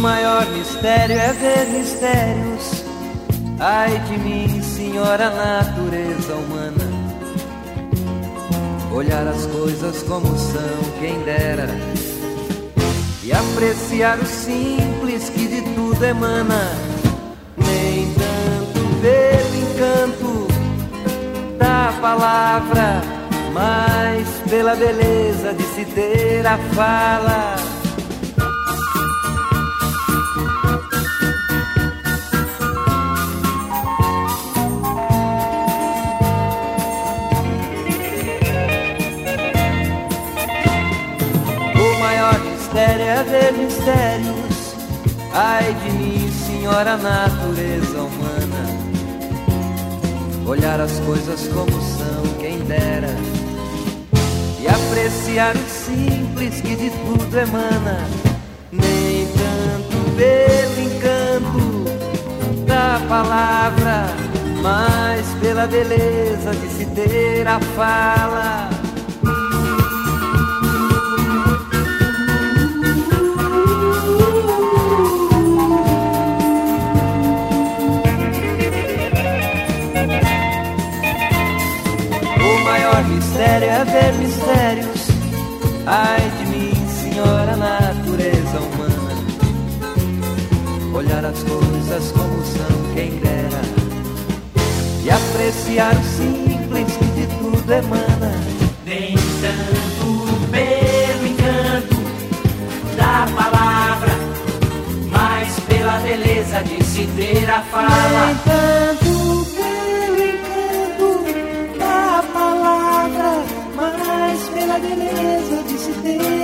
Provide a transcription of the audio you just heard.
maior mistério é ver mistérios. Ai de mim, senhora natureza humana, olhar as coisas como são, quem dera, e apreciar o simples que de tudo emana. Nem tanto ver o encanto da palavra, mas pela beleza de se ter a fala. O maior mistério é ver mistérios. Ai de mim, senhora natureza humana, olhar as coisas como são, quem dera, e apreciar o simples que de tudo emana. Nem tanto ver o encanto da palavra, mas pela beleza de se ter a fala. O maior mistério é ver mistérios. Ai de mim, senhora natureza humana, olhar as coisas como são, quem dera, e apreciar o simples que de tudo emana. Nem tanto pelo encanto da palavra, mas pela beleza de se ter a fala. Nem tanto pelo encanto da palavra, mas pela beleza de se ter